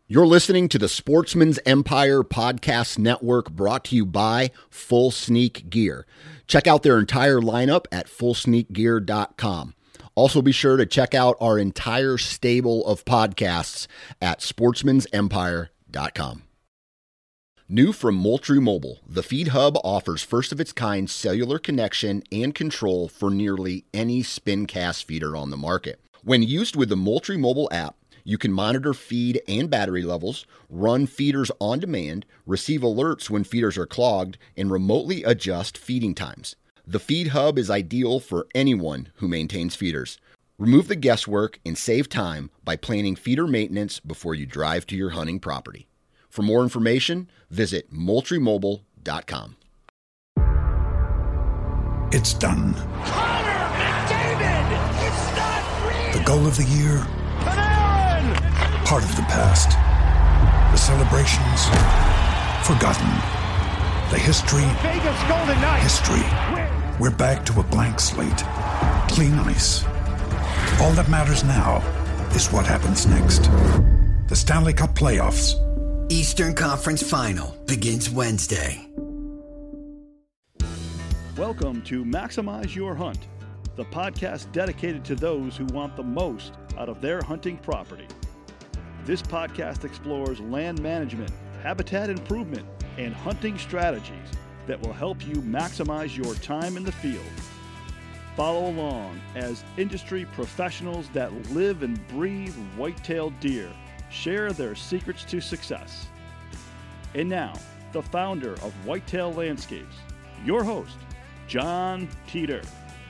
You're listening to the Sportsman's Empire Podcast Network, brought to you by Full Sneak Gear. Check out their entire lineup at fullsneakgear.com. Also be sure to check out our entire stable of podcasts at sportsmansempire.com. New from Moultrie Mobile, the Feed Hub offers first-of-its-kind cellular connection and control for nearly any spin cast feeder on the market. When used with the Moultrie Mobile app, you can monitor feed and battery levels, run feeders on demand, receive alerts when feeders are clogged, and remotely adjust feeding times. The Feed Hub is ideal for anyone who maintains feeders. Remove the guesswork and save time by planning feeder maintenance before you drive to your hunting property. For more information, visit MoultrieMobile.com. It's done. Connor McDavid! It's not real! The goal of the year, Panarin! part of the past. The celebrations, forgotten. The history, Vegas Golden Knights! history. We're back to a blank slate. Clean ice. All that matters now is what happens next. The Stanley Cup playoffs. Eastern Conference Final begins Wednesday. Welcome to Maximize Your Hunt, the podcast dedicated to those who want the most out of their hunting property. This podcast explores land management, habitat improvement, and hunting strategies that will help you maximize your time in the field. Follow along as industry professionals that live and breathe white-tailed deer share their secrets to success. And now, the founder of Whitetail Landscapes, your host, John Teeter.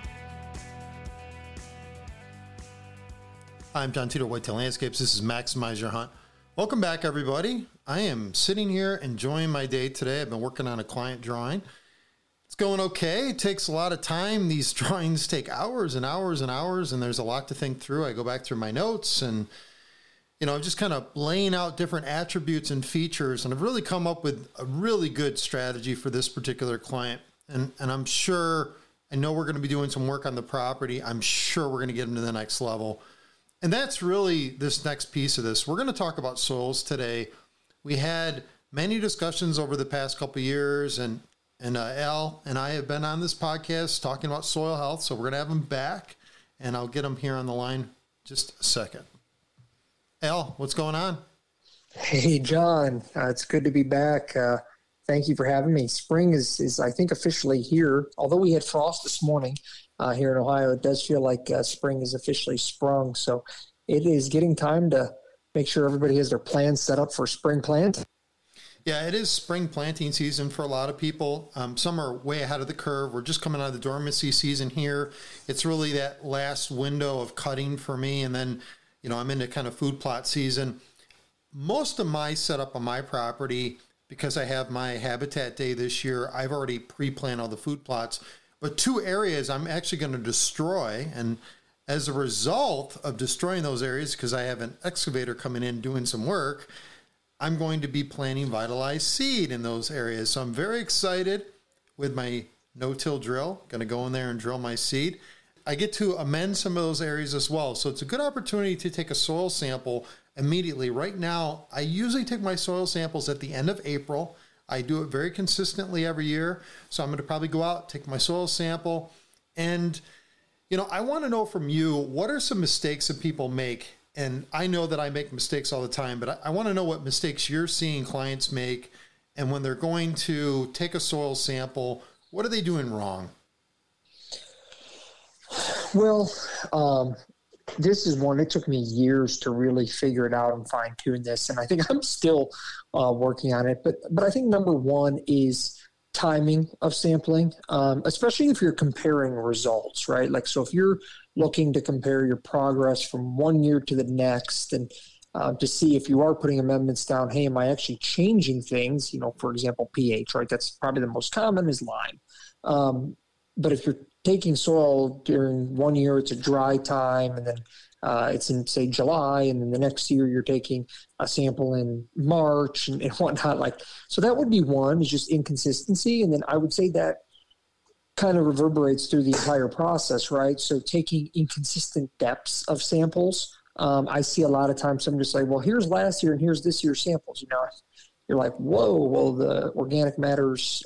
I'm John Teeter, Whitetail Landscapes. This is Maximize Your Hunt. Welcome back, everybody. I am sitting here enjoying my day today. I've been working on a client drawing. It's going okay. It takes a lot of time. These drawings take hours and hours and hours, and there's a lot to think through. I go back through my notes and just kind of laying out different attributes and features, and I've really come up with a really good strategy for this particular client. And I'm sure, I know we're going to be doing some work on the property. I'm sure we're going to get them to the next level. And that's really this next piece of this. We're going to talk about soils today. We had many discussions over the past couple of years, and Al and I have been on this podcast talking about soil health, so we're going to have him back, and I'll get him here on the line just a second. Al, what's going on? Hey, John. It's good to be back. Thank you for having me. Spring is I think, officially here. Although we had frost this morning here in Ohio, it does feel like spring is officially sprung. So it is getting time to make sure everybody has their plans set up for spring plant. Yeah, it is spring planting season for a lot of people. Some are way ahead of the curve. We're just coming out of the dormancy season here. It's really that last window of cutting for me, and then I'm into kind of food plot season. Most of my setup on my property, because I have my habitat day this year, I've already pre-planned all the food plots. But two areas I'm actually going to destroy. And as a result of destroying those areas, because I have an excavator coming in doing some work, I'm going to be planting vitalized seed in those areas. So I'm very excited with my no-till drill. Going to go in there and drill my seed. I get to amend some of those areas as well. So it's a good opportunity to take a soil sample immediately. Right now, I usually take my soil samples at the end of April. I do it very consistently every year. So I'm going to probably go out, take my soil sample. And, I want to know from you, what are some mistakes that people make? And I know that I make mistakes all the time, but I want to know what mistakes you're seeing clients make. And when they're going to take a soil sample, what are they doing wrong? Well, this is one, it took me years to really figure it out and fine tune this. And I think I'm still working on it. But I think number one is timing of sampling, especially if you're comparing results, right? Like, so if you're looking to compare your progress from one year to the next and to see if you are putting amendments down, hey, am I actually changing things? For example, pH, right? That's probably the most common is lime. But if you're taking soil during one year, it's a dry time, and then it's in, say, July, and then the next year you're taking a sample in March and whatnot. So that would be one, is just inconsistency. And then I would say that kind of reverberates through the entire process, right? So taking inconsistent depths of samples I see a lot of times some just like, well, here's last year and here's this year's samples. You're like, whoa, well, the organic matter's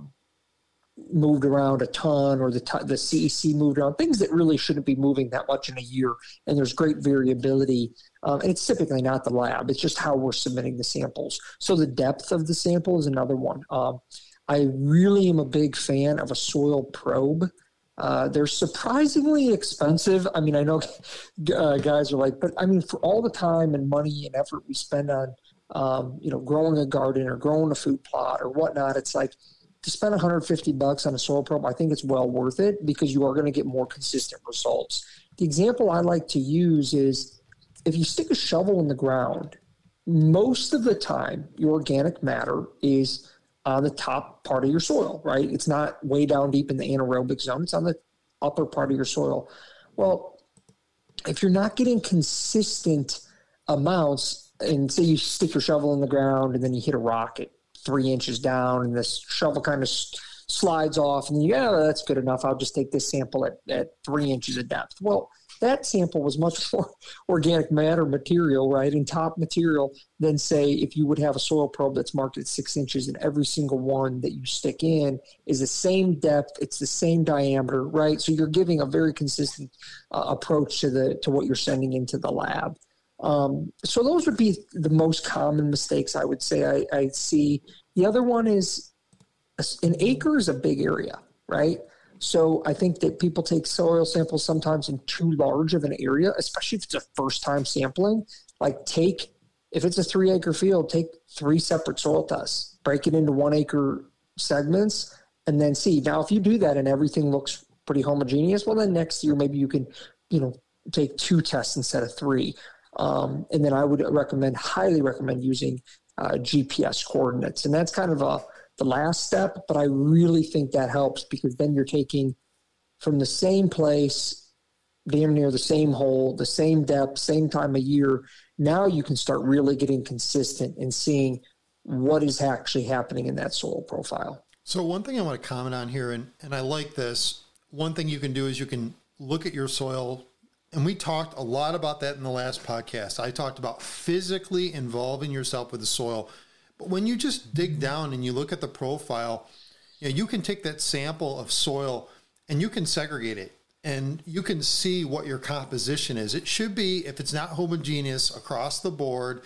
moved around a ton, or the CEC moved around, things that really shouldn't be moving that much in a year. And there's great variability. And it's typically not the lab. It's just how we're submitting the samples. So the depth of the sample is another one. I really am a big fan of a soil probe. They're surprisingly expensive. I mean, I know guys are like, but I mean, for all the time and money and effort we spend on, growing a garden or growing a food plot or whatnot, it's like, to spend $150 on a soil probe, I think it's well worth it because you are going to get more consistent results. The example I like to use is if you stick a shovel in the ground, most of the time your organic matter is on the top part of your soil, right? It's not way down deep in the anaerobic zone. It's on the upper part of your soil. Well, if you're not getting consistent amounts, and say you stick your shovel in the ground and then you hit a rock at 3 inches down and this shovel kind of slides off and that's good enough. I'll just take this sample at 3 inches of depth. Well, that sample was much more organic matter material, right, and top material than, say, if you would have a soil probe that's marked at 6 inches and every single one that you stick in is the same depth, it's the same diameter, right? So you're giving a very consistent approach to what you're sending into the lab. So those would be the most common mistakes I would say I see. The other one is an acre is a big area, right? So I think that people take soil samples sometimes in too large of an area, especially if it's a first time sampling. Like if it's a 3 acre field, take 3 separate soil tests, break it into 1 acre segments, and then see. Now, if you do that and everything looks pretty homogeneous, well, then next year maybe you can, take 2 tests instead of 3. And then I would highly recommend using GPS coordinates. And that's kind of the last step, but I really think that helps because then you're taking from the same place, damn near the same hole, the same depth, same time of year. Now you can start really getting consistent and seeing what is actually happening in that soil profile. So one thing I want to comment on here, and I like this, one thing you can do is you can look at your soil. And we talked a lot about that in the last podcast. I talked about physically involving yourself with the soil. But when you just dig down and you look at the profile, you can take that sample of soil and you can segregate it. And you can see what your composition is. It should be, if it's not homogeneous across the board,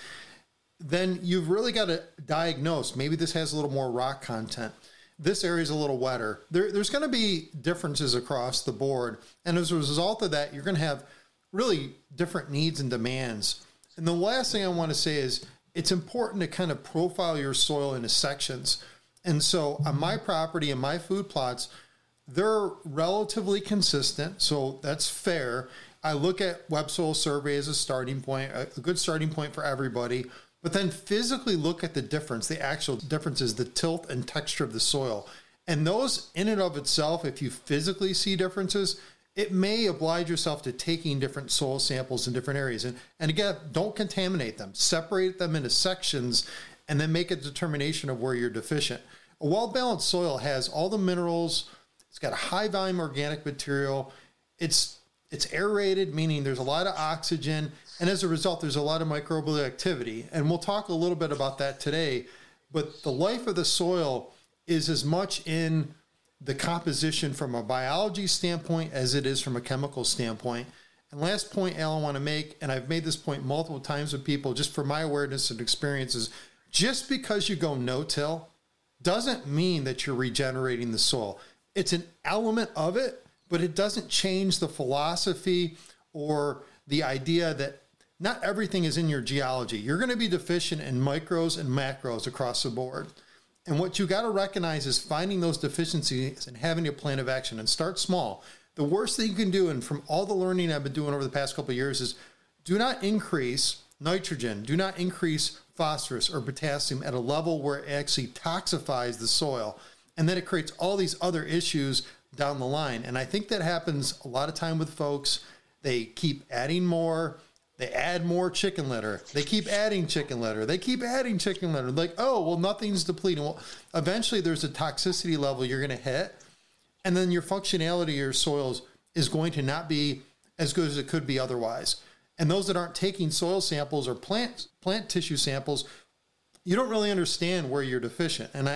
then you've really got to diagnose. Maybe this has a little more rock content. This area is a little wetter. There's going to be differences across the board. And as a result of that, you're going to have really different needs and demands. And the last thing I want to say is it's important to kind of profile your soil into sections. And so on my property and my food plots, they're relatively consistent. So that's fair. I look at Web Soil Survey as a starting point, a good starting point for everybody. But then physically look at the difference, the actual differences, the tilt and texture of the soil. And those in and of itself, if you physically see differences, it may oblige yourself to taking different soil samples in different areas. And again, don't contaminate them. Separate them into sections and then make a determination of where you're deficient. A well-balanced soil has all the minerals. It's got a high volume organic material. It's aerated, meaning there's a lot of oxygen. And as a result, there's a lot of microbial activity. And we'll talk a little bit about that today. But the life of the soil is as much in the composition from a biology standpoint as it is from a chemical standpoint. And last point, Al, I want to make, and I've made this point multiple times with people, just for my awareness and experiences, just because you go no-till doesn't mean that you're regenerating the soil. It's an element of it, but it doesn't change the philosophy or the idea that not everything is in your geology. You're going to be deficient in micros and macros across the board. And what you got to recognize is finding those deficiencies and having a plan of action and start small. The worst thing you can do, and from all the learning I've been doing over the past couple of years, is do not increase nitrogen, do not increase phosphorus or potassium at a level where it actually toxifies the soil. And then it creates all these other issues down the line. And I think that happens a lot of time with folks. They keep adding more. They add more chicken litter. They keep adding chicken litter. They keep adding chicken litter. Like, oh, well, nothing's depleting. Well, eventually there's a toxicity level you're going to hit. And then your functionality of your soils is going to not be as good as it could be otherwise. And those that aren't taking soil samples or plant tissue samples, you don't really understand where you're deficient. And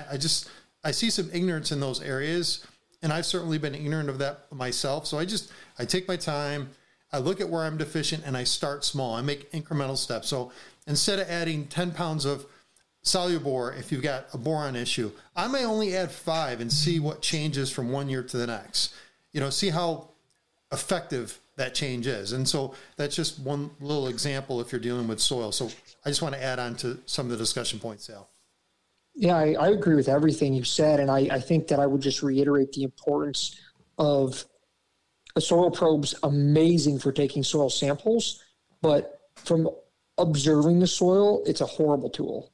I see some ignorance in those areas, and I've certainly been ignorant of that myself. So I take my time, I look at where I'm deficient, and I start small. I make incremental steps. So instead of adding 10 pounds of Soluble, if you've got a boron issue, I may only add 5 and see what changes from one year to the next. See how effective that change is. And so that's just one little example if you're dealing with soil. So I just want to add on to some of the discussion points, Sal. Yeah, I agree with everything you said. And I think that I would just reiterate the importance of a soil probe's amazing for taking soil samples, but from observing the soil, it's a horrible tool.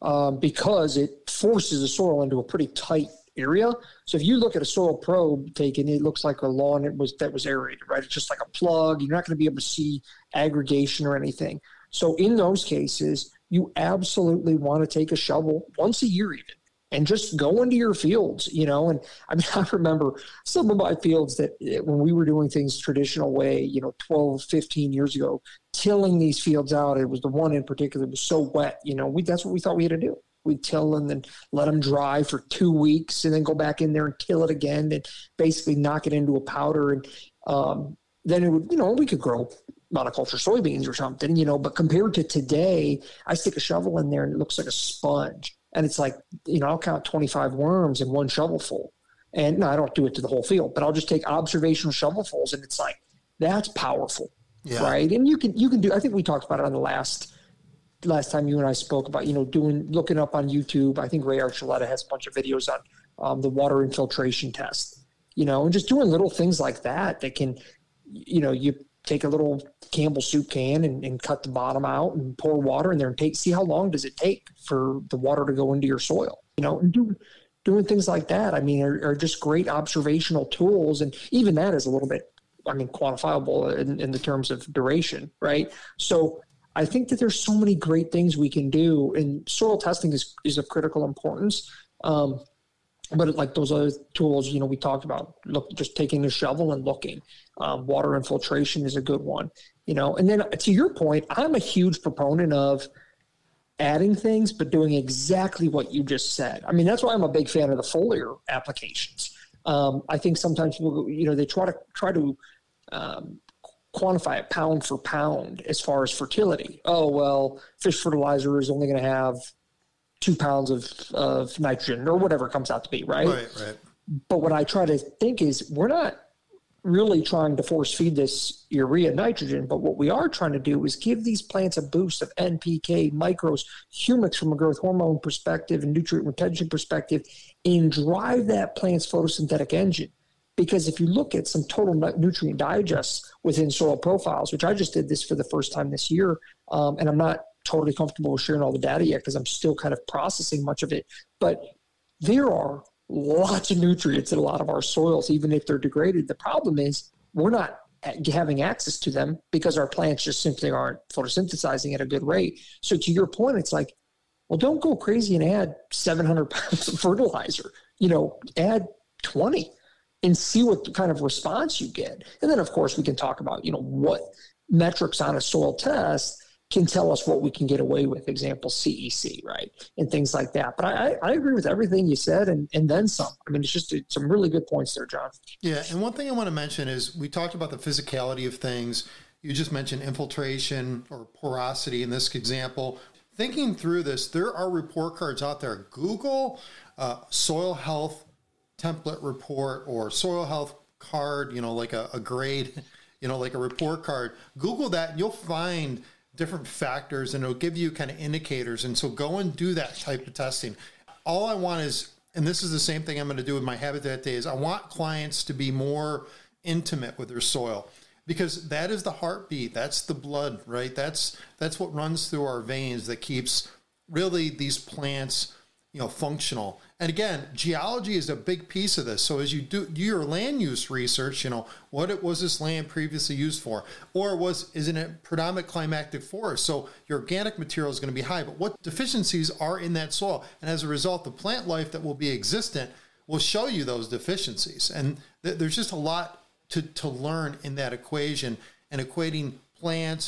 Because it forces the soil into a pretty tight area. So if you look at a soil probe taken, it looks like a lawn that was aerated, right? It's just like a plug. You're not going to be able to see aggregation or anything. So in those cases, you absolutely want to take a shovel once a year even, and just go into your fields, And I mean, I remember some of my fields that when we were doing things traditional way, 12, 15 years ago, tilling these fields out. It was the one in particular that was so wet, that's what we thought we had to do. We'd till and then let them dry for 2 weeks and then go back in there and till it again and basically knock it into a powder. And then it would, we could grow monoculture soybeans or something, but compared to today, I stick a shovel in there and it looks like a sponge. And it's like, I'll count 25 worms in one shovelful. And no, I don't do it to the whole field, but I'll just take observational shovelfuls. And it's like, that's powerful, right? And you can do, I think we talked about it on the last time you and I spoke about, looking up on YouTube. I think Ray Archuleta has a bunch of videos on the water infiltration test, and just doing little things like that can, you take a little Campbell soup can and cut the bottom out and pour water in there and see how long does it take for the water to go into your soil, and doing things like that. I mean, are just great observational tools. And even that is a little bit, quantifiable in the terms of duration, right? So I think that there's so many great things we can do, and soil testing is of critical importance. But like those other tools, we talked about, just taking a shovel and looking. Water infiltration is a good one, And then to your point, I'm a huge proponent of adding things, but doing exactly what you just said. I mean, that's why I'm a big fan of the foliar applications. I think sometimes people, they try to quantify it pound for pound as far as fertility. Oh, well, fish fertilizer is only going to have 2 pounds of nitrogen or whatever it comes out to be, right? Right. But what I try to think is we're not really trying to force feed this urea nitrogen, but what we are trying to do is give these plants a boost of NPK, micros, humics from a growth hormone perspective and nutrient retention perspective, and drive that plant's photosynthetic engine. Because if you look at some total nutrient digests within soil profiles, which I just did this for the first time this year, and I'm not totally comfortable with sharing all the data yet because I'm still kind of processing much of it, but there are lots of nutrients in a lot of our soils, even if they're degraded. The problem is we're not having access to them because our plants just simply aren't photosynthesizing at a good rate. So to your point, it's like, well, don't go crazy and add 700 pounds of fertilizer, add 20 and see what kind of response you get. And then of course we can talk about, what metrics on a soil test can tell us what we can get away with, example, CEC, right? And things like that. But I agree with everything you said and then some. I mean, it's just some really good points there, John. Yeah, and one thing I want to mention is we talked about the physicality of things. You just mentioned infiltration or porosity in this example. Thinking through this, there are report cards out there. Google soil health template report or soil health card, like a grade, like a report card. Google that and you'll find different factors and it'll give you kind of indicators. And so go and do that type of testing. All I want is, and this is the same thing I'm going to do with my Habitat Day, is I want clients to be more intimate with their soil because that is the heartbeat. That's the blood, right? That's what runs through our veins that keeps really these plants, functional. And again, geology is a big piece of this. So as you do your land use research, what was this land previously used for? Or is it a predominant climactic forest? So your organic material is going to be high, but what deficiencies are in that soil? And as a result, the plant life that will be existent will show you those deficiencies. And there's just a lot to learn in that equation and equating plants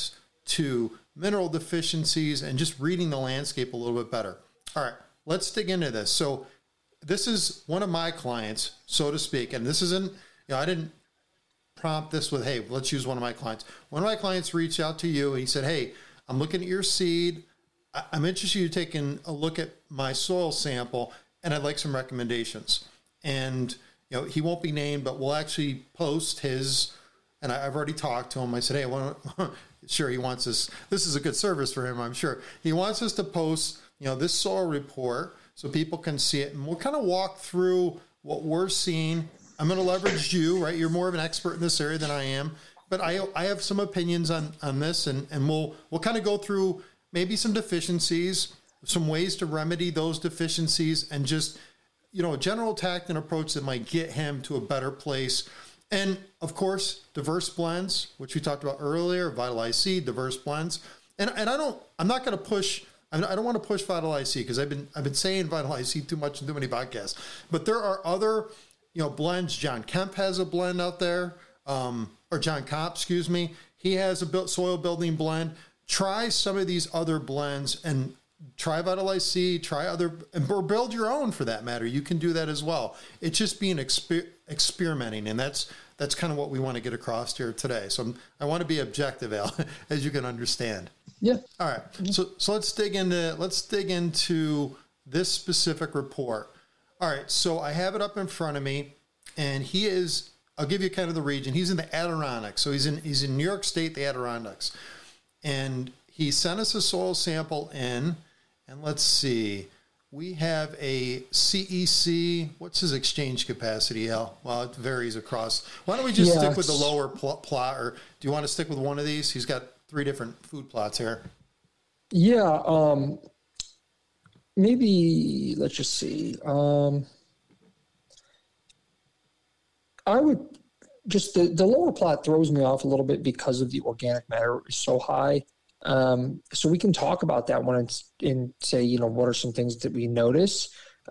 to mineral deficiencies and just reading the landscape a little bit better. All right, let's dig into this. So this is one of my clients, so to speak, and this isn't, I didn't prompt this with, hey, let's use one of my clients. One of my clients reached out to you and he said, hey, I'm looking at your seed. I'm interested in you taking a look at my soil sample, and I'd like some recommendations. And, he won't be named, but we'll actually post his, and I've already talked to him. I said, hey, sure, he wants this. This is a good service for him, I'm sure. He wants us to post, this soil report so people can see it. And we'll kind of walk through what we're seeing. I'm going to leverage you, right? You're more of an expert in this area than I am, but I have some opinions on this, and we'll kind of go through maybe some deficiencies, some ways to remedy those deficiencies, and just, a general tact and approach that might get him to a better place. And of course, diverse blends, which we talked about earlier, Vitalize Seed, diverse blends. And I don't want to push Vitalize Seed because I've been saying Vitalize Seed too much in too many podcasts. But there are other, blends. John Kemp has a blend out there, or John Kopp, excuse me. He has a soil building blend. Try some of these other blends and try Vitalize Seed, or build your own for that matter. You can do that as well. It's just being experimenting, and that's kind of what we want to get across here today. So I want to be objective, Al, as you can understand. Yeah. All right. So let's dig into this specific report. All right. So I have it up in front of me, and I'll give you kind of the region. He's in the Adirondacks. So he's in New York State, the Adirondacks. And he sent us a soil sample in, and let's see. We have a CEC. What's his exchange capacity, Al? Well, it varies across. Why don't we just stick with the lower plot, or do you want to stick with one of these? He's got 3 different food plots here. Yeah. Maybe let's just see. I would just the lower plot throws me off a little bit because of the organic matter is so high. So we can talk about that one and say, what are some things that we notice?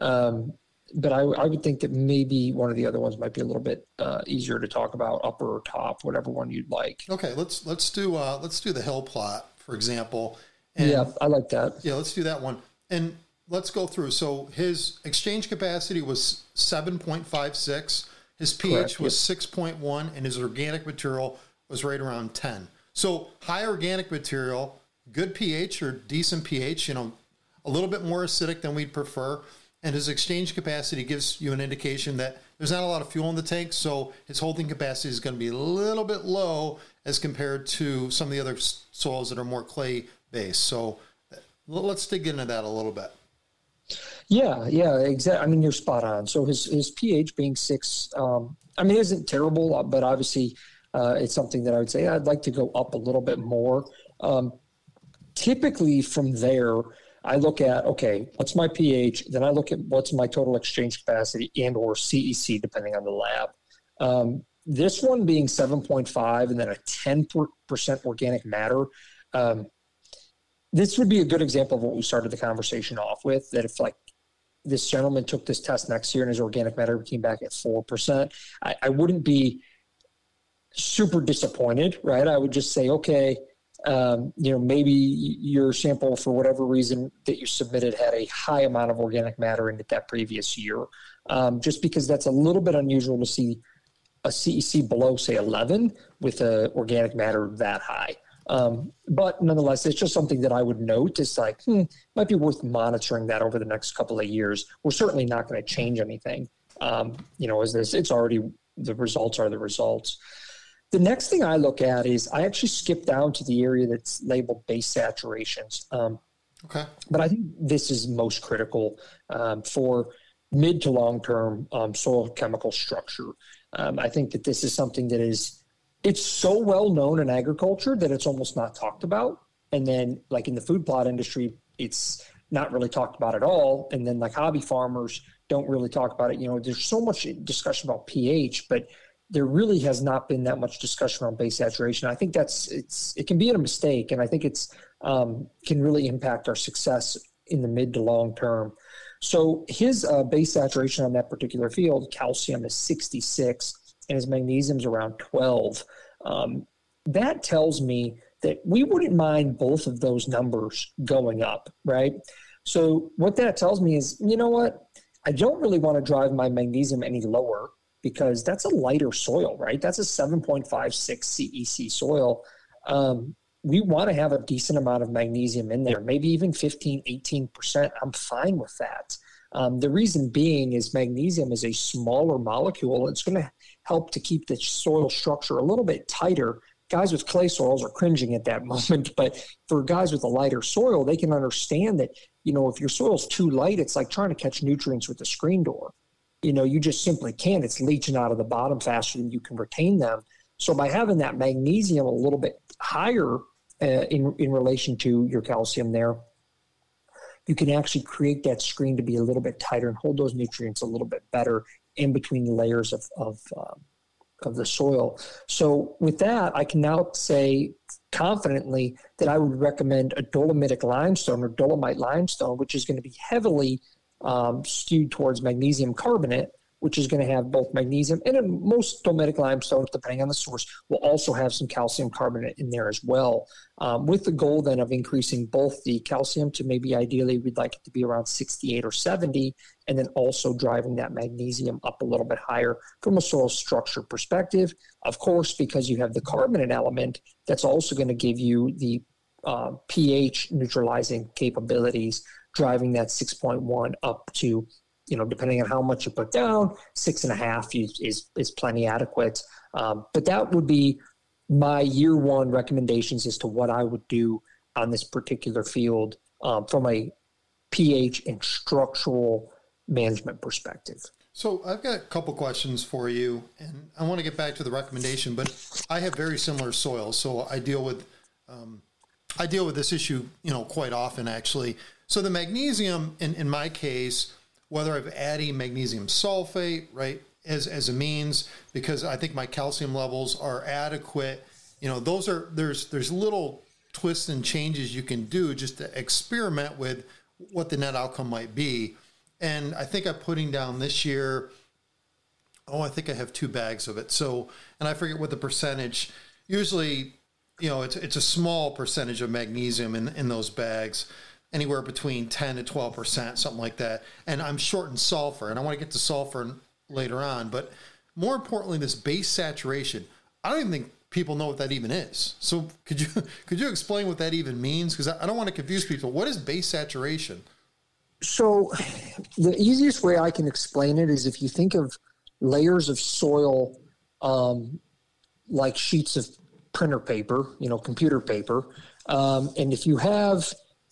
But I would think that maybe one of the other ones might be a little bit easier to talk about, upper or top, whatever one you'd like. Okay, let's do the hill plot, for example. And, yeah, I like that. Yeah, let's do that one. And let's go through. So his exchange capacity was 7.56. His pH was 6.1, and his organic material was right around 10. So high organic material, good pH or decent pH, a little bit more acidic than we'd prefer. And his exchange capacity gives you an indication that there's not a lot of fuel in the tank, so his holding capacity is going to be a little bit low as compared to some of the other soils that are more clay-based. So let's dig into that a little bit. Yeah, exactly. I mean, you're spot on. So his pH being 6, isn't terrible, but obviously it's something that I would say I'd like to go up a little bit more. Typically from there, I look at, okay, what's my pH? Then I look at what's my total exchange capacity and or CEC, depending on the lab. This one being 7.5 and then a 10% organic matter. This would be a good example of what we started the conversation off with, that if like this gentleman took this test next year and his organic matter came back at 4%, I wouldn't be super disappointed, right? I would just say, okay, maybe your sample, for whatever reason that you submitted, had a high amount of organic matter in it that previous year, just because that's a little bit unusual to see a CEC below, say, 11 with a organic matter that high. But nonetheless, it's just something that I would note. It's like, might be worth monitoring that over the next couple of years. We're certainly not going to change anything. As this, it's already, the results are the results. The next thing I look at is I actually skip down to the area that's labeled base saturations. Okay. But I think this is most critical for mid to long-term soil chemical structure. I think that this is something that it's so well known in agriculture that it's almost not talked about. And then like in the food plot industry, it's not really talked about at all. And then like hobby farmers don't really talk about it. There's so much discussion about pH, but there really has not been that much discussion on base saturation. I think it can be a mistake. And I think it's can really impact our success in the mid to long term. So his base saturation on that particular field, calcium is 66 and his magnesium is around 12. That tells me that we wouldn't mind both of those numbers going up, right? So what that tells me is, you know what? I don't really want to drive my magnesium any lower because that's a lighter soil, right? That's a 7.56 CEC soil. We want to have a decent amount of magnesium in there, maybe even 15, 18%. I'm fine with that. The reason being is magnesium is a smaller molecule. It's going to help to keep the soil structure a little bit tighter. Guys with clay soils are cringing at that moment, but for guys with a lighter soil, they can understand that, you know, if your soil's too light, it's like trying to catch nutrients with a screen door. You know, you just simply can't. It's leaching out of the bottom faster than you can retain them. So by having that magnesium a little bit higher in relation to your calcium there, you can actually create that screen to be a little bit tighter and hold those nutrients a little bit better in between the layers of the soil. So with that, I can now say confidently that I would recommend a dolomitic limestone or dolomite limestone, which is going to be heavily skewed towards magnesium carbonate, which is going to have both magnesium and most dolomitic limestones, depending on the source, will also have some calcium carbonate in there as well, with the goal then of increasing both the calcium to maybe ideally we'd like it to be around 68 or 70, and then also driving that magnesium up a little bit higher from a soil structure perspective. Of course, because you have the carbonate element, that's also going to give you the pH neutralizing capabilities, driving that 6.1 up to, you know, depending on how much you put down, 6.5 is plenty adequate. But that would be my year one recommendations as to what I would do on this particular field from a pH and structural management perspective. So I've got a couple questions for you, and I want to get back to the recommendation, but I have very similar soils, so I deal with this issue, you know, quite often actually. So the magnesium, in my case, whether I'm adding magnesium sulfate, right, as a means, because I think my calcium levels are adequate, you know, there's little twists and changes you can do just to experiment with what the net outcome might be. And I think I'm putting down this year, I think I have 2 bags of it. So, and I forget what the percentage, usually, you know, it's a small percentage of magnesium in those bags, anywhere between 10 to 12%, something like that. And I'm short in sulfur, and I want to get to sulfur later on. But more importantly, this base saturation, I don't even think people know what that even is. So could you explain what that even means? Because I don't want to confuse people. What is base saturation? So the easiest way I can explain it is if you think of layers of soil like sheets of printer paper, you know, computer paper, and if you have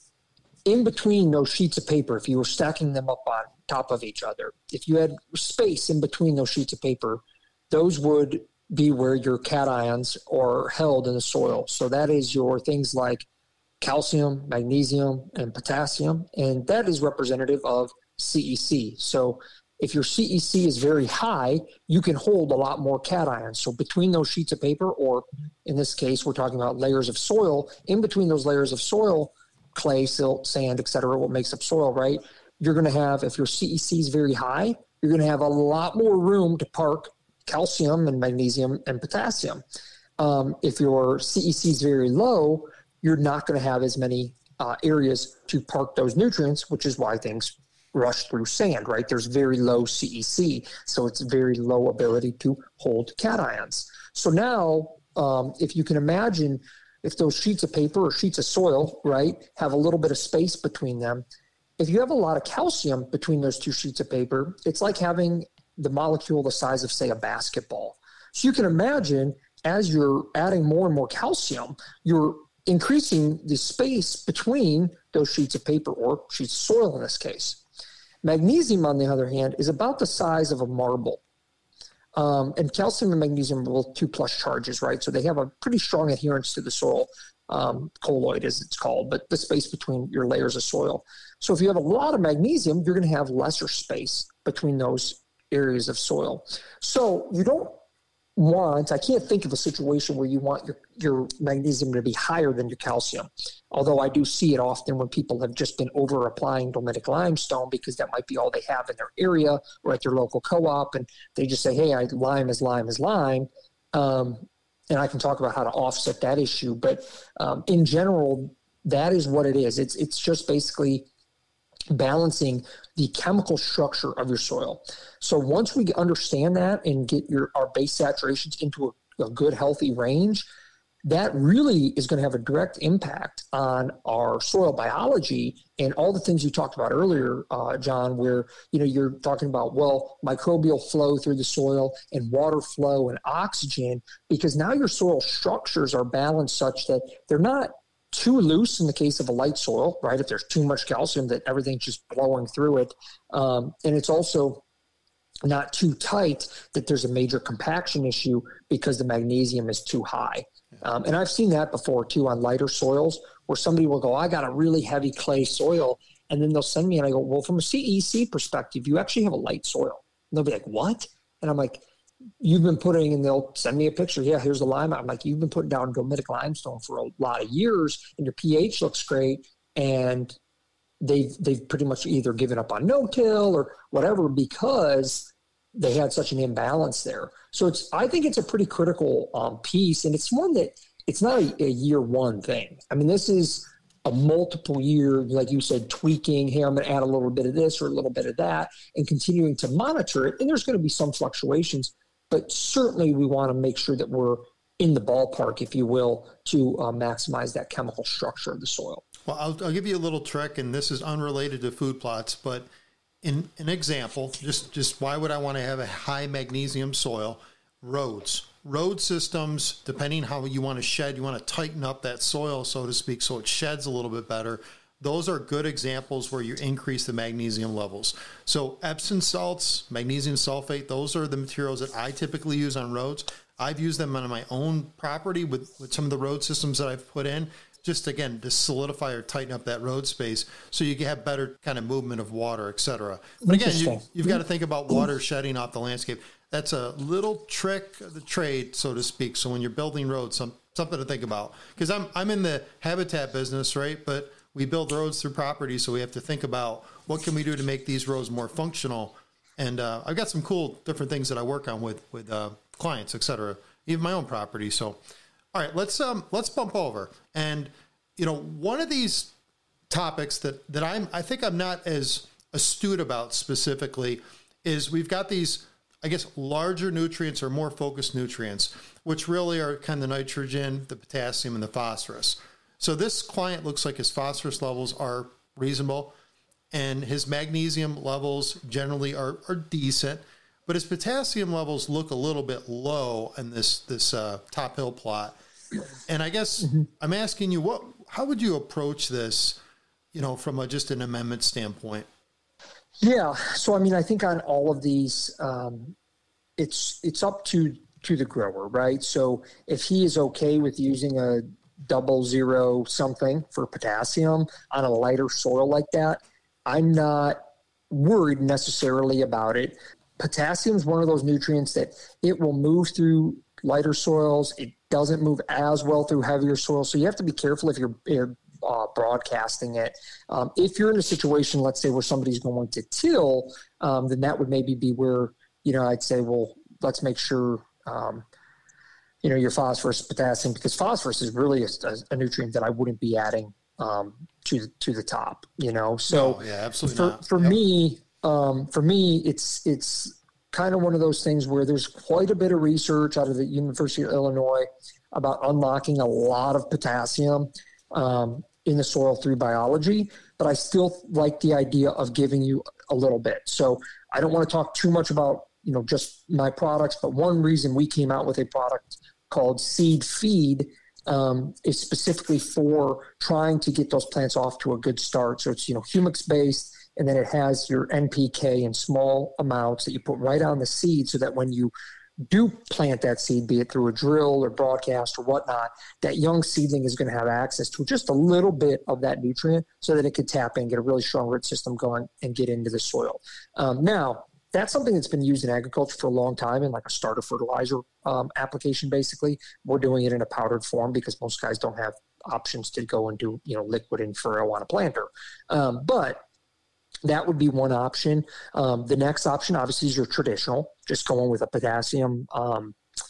in between those sheets of paper, if you were stacking them up on top of each other, if you had space in between those sheets of paper, those would be where your cations are held in the soil. So that is your things like calcium, magnesium, and potassium, and that is representative of CEC. So if your CEC is very high, you can hold a lot more cations. So between those sheets of paper, or in this case, we're talking about layers of soil, in between those layers of soil, clay, silt, sand, et cetera, what makes up soil, right? You're going to have, if your CEC is very high, you're going to have a lot more room to park calcium and magnesium and potassium. If your CEC is very low, you're not going to have as many areas to park those nutrients, which is why things rush through sand, right? There's very low CEC, so it's very low ability to hold cations. So now, if you can imagine, if those sheets of paper or sheets of soil, right, have a little bit of space between them, if you have a lot of calcium between those 2 sheets of paper, it's like having the molecule the size of, say, a basketball. So you can imagine as you're adding more and more calcium, you're increasing the space between those sheets of paper or sheets of soil in this case. Magnesium, on the other hand, is about the size of a marble. And calcium and magnesium are both 2+ charges, right? So they have a pretty strong adherence to the soil, colloid as it's called, but the space between your layers of soil. So if you have a lot of magnesium, you're going to have lesser space between those areas of soil. So you don't want, I can't think of a situation where you want your magnesium to be higher than your calcium, although I do see it often when people have just been over applying dolomitic limestone because that might be all they have in their area or at their local co-op, and they just say, hey, lime is lime is lime. and I can talk about how to offset that issue. But in general, that is what it is. It's just basically balancing the chemical structure of your soil. So once we understand that and get our base saturations into a good, healthy range, that really is going to have a direct impact on our soil biology and all the things you talked about earlier, John, where, you're talking about, microbial flow through the soil and water flow and oxygen, because now your soil structures are balanced such that they're not too loose in the case of a light soil, right? If there's too much calcium, that everything's just blowing through it. And it's also not too tight that there's a major compaction issue because the magnesium is too high. And I've seen that before too on lighter soils where somebody will go, I got a really heavy clay soil. And then they'll send me and I go, well, from a CEC perspective, you actually have a light soil. And they'll be like, what? And I'm like, you've been putting, and they'll send me a picture. Yeah, here's the lime. I'm like, you've been putting down dolomitic limestone for a lot of years and your pH looks great. And they've pretty much either given up on no-till or whatever because they had such an imbalance there. So I think it's a pretty critical piece, and it's one that it's not a year one thing. I mean, this is a multiple year, like you said, tweaking. Hey, I'm going to add a little bit of this or a little bit of that, and continuing to monitor it. And there's going to be some fluctuations, but certainly we want to make sure that we're in the ballpark, if you will, to maximize that chemical structure of the soil. Well, I'll give you a little trick, and this is unrelated to food plots, but in an example, just why would I want to have a high magnesium soil? Road systems, depending how you want to shed, you want to tighten up that soil, so to speak, so it sheds a little bit better. Those are good examples where you increase the magnesium levels. So Epsom salts, magnesium sulfate, those are the materials that I typically use on roads. I've used them on my own property with some of the road systems that I've put in, just again, to solidify or tighten up that road space so you can have better kind of movement of water, et cetera. But again, you've got to think about water shedding off the landscape. That's a little trick of the trade, so to speak. So when you're building roads, something to think about. Because I'm in the habitat business, right? But we build roads through property, so we have to think about what can we do to make these roads more functional. And I've got some cool different things that I work on with clients, et cetera, even my own property. So, all right, let's bump over. And one of these topics that I think I'm not as astute about specifically is we've got these, I guess, larger nutrients or more focused nutrients, which really are kind of the nitrogen, the potassium, and the phosphorus. So this client looks like his phosphorus levels are reasonable, and his magnesium levels generally are decent, but his potassium levels look a little bit low in this top hill plot. And I guess I'm asking you, how would you approach this, from just an amendment standpoint? Yeah. So, I mean, I think on all of these, it's up to the grower, right? So if he is okay with using a 00 something for potassium on a lighter soil like that, I'm not worried necessarily about it. Potassium is one of those nutrients that it will move through lighter soils. It doesn't move as well through heavier soils. So you have to be careful if you're broadcasting it. If you're in a situation, let's say, where somebody's going to till, then that would maybe be where, I'd say, well, let's make sure, your phosphorus, potassium, because phosphorus is really a nutrient that I wouldn't be adding to the top, So no, yeah, absolutely not. For me, it's kind of one of those things where there's quite a bit of research out of the University of Illinois about unlocking a lot of potassium in the soil through biology, but I still like the idea of giving you a little bit. So I don't want to talk too much about, just my products, but one reason we came out with a product called Seed Feed is specifically for trying to get those plants off to a good start. So it's, humics based, and then it has your NPK in small amounts that you put right on the seed so that when you do plant that seed, be it through a drill or broadcast or whatnot, that young seedling is going to have access to just a little bit of that nutrient so that it could tap in, get a really strong root system going, and get into the soil. Now, that's something that's been used in agriculture for a long time in like a starter fertilizer application, basically. We're doing it in a powdered form because most guys don't have options to go and do, liquid and furrow on a planter. But that would be one option. The next option, obviously, is your traditional, just going with a potassium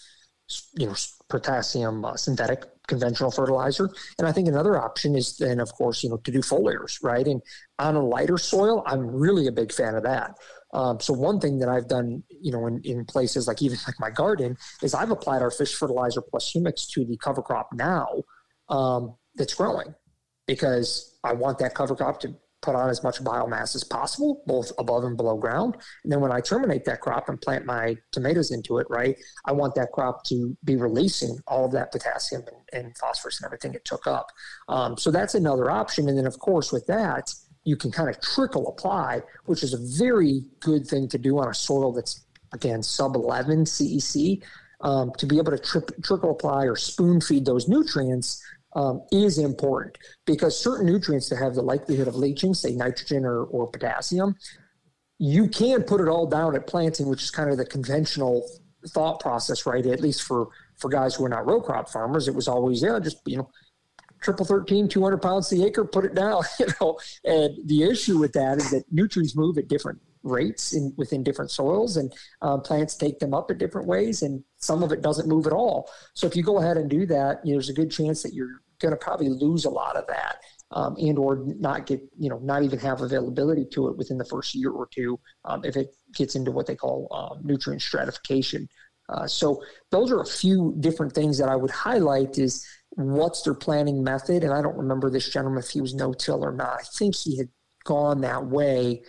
potassium synthetic conventional fertilizer. And I think another option is then, of course, to do foliars, right? And on a lighter soil, I'm really a big fan of that. So one thing that I've done, in places like even like my garden is I've applied our fish fertilizer plus humics to the cover crop now that's growing, because I want that cover crop to put on as much biomass as possible, both above and below ground. And then when I terminate that crop and plant my tomatoes into it, right, I want that crop to be releasing all of that potassium and phosphorus and everything it took up. So that's another option. And then, of course, with that, you can kind of trickle apply, which is a very good thing to do on a soil that's, again, sub 11 CEC, to be able to trickle apply or spoon feed those nutrients is important, because certain nutrients that have the likelihood of leaching, say nitrogen or potassium, you can put it all down at planting, which is kind of the conventional thought process, right? At least for guys who are not row crop farmers, it was always, triple 13, 200 pounds the acre, put it down, And the issue with that is that nutrients move at different rates within different soils, and plants take them up in different ways, and some of it doesn't move at all. So if you go ahead and do that, there's a good chance that you're going to probably lose a lot of that, and or not get, not even have availability to it within the first year or two, if it gets into what they call nutrient stratification. So those are a few different things that I would highlight is what's their planting method. And I don't remember this gentleman if he was no-till or not. I think he had gone that way.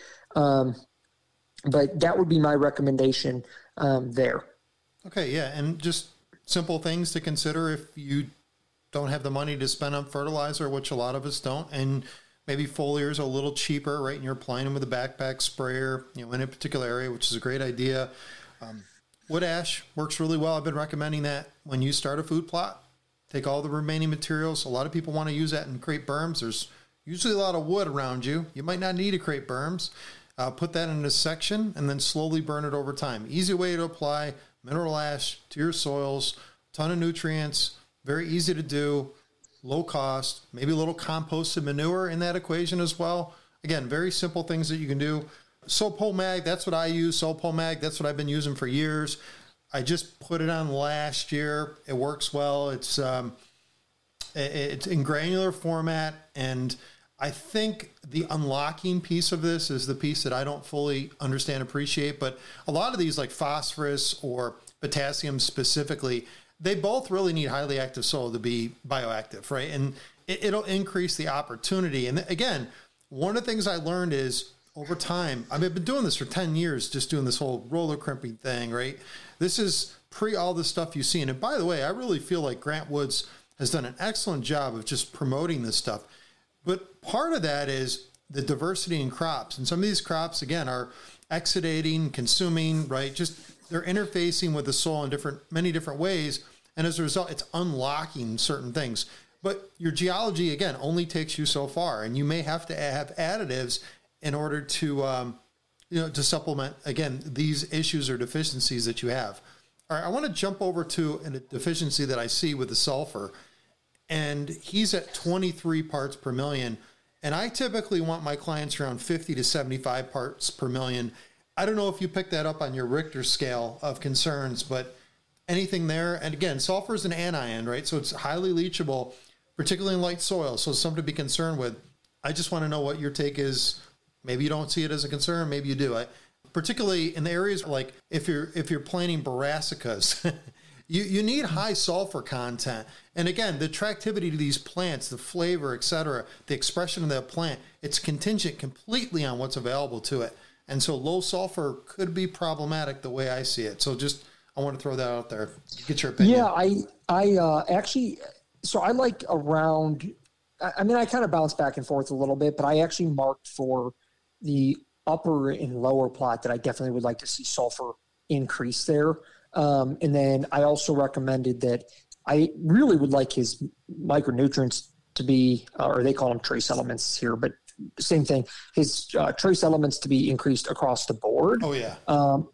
But that would be my recommendation there. Okay, yeah, and just simple things to consider if you don't have the money to spend on fertilizer, which a lot of us don't, and maybe foliars are a little cheaper, right? And you're applying them with a backpack sprayer, in a particular area, which is a great idea. Wood ash works really well. I've been recommending that when you start a food plot. Take all the remaining materials. A lot of people want to use that in create berms. There's usually a lot of wood around you. You might not need to create berms. Put that in a section and then slowly burn it over time. Easy way to apply mineral ash to your soils, ton of nutrients, very easy to do, low cost, maybe a little composted manure in that equation as well. Again, very simple things that you can do. Soapole mag, that's what I use. Soapole mag, that's what I've been using for years. I just put it on last year. It works well. It's in granular format, and I think the unlocking piece of this is the piece that I don't fully understand, appreciate, but a lot of these like phosphorus or potassium specifically, they both really need highly active soil to be bioactive, right? And it'll increase the opportunity. And again, one of the things I learned is over time, I've been doing this for 10 years, just doing this whole roller crimping thing, right? This is pre all the stuff you've seen. And by the way, I really feel like Grant Woods has done an excellent job of just promoting this stuff. But part of that is the diversity in crops. And some of these crops, again, are exudating, consuming, right? Just they're interfacing with the soil in many different ways. And as a result, it's unlocking certain things. But your geology, again, only takes you so far. And you may have to have additives in order to, to supplement, again, these issues or deficiencies that you have. All right, I want to jump over to a deficiency that I see with the sulfur. And he's at 23 parts per million. And I typically want my clients around 50 to 75 parts per million. I don't know if you picked that up on your Richter scale of concerns, but anything there? And again, sulfur is an anion, right? So it's highly leachable, particularly in light soil. So it's something to be concerned with. I just want to know what your take is. Maybe you don't see it as a concern. Maybe you do. Particularly in the areas like if you're planting brassicas, you need high sulfur content. And again, the attractivity to these plants, the flavor, et cetera, the expression of that plant, it's contingent completely on what's available to it. And so low sulfur could be problematic the way I see it. So just, I want to throw that out there. Get your opinion. Yeah, I actually, so I like around, I mean, I kind of bounce back and forth a little bit, but I actually marked for the upper and lower plot that I definitely would like to see sulfur increase there. And then I also recommended that I really would like his micronutrients to be, or they call them trace elements here, but same thing, his trace elements to be increased across the board. Oh, yeah.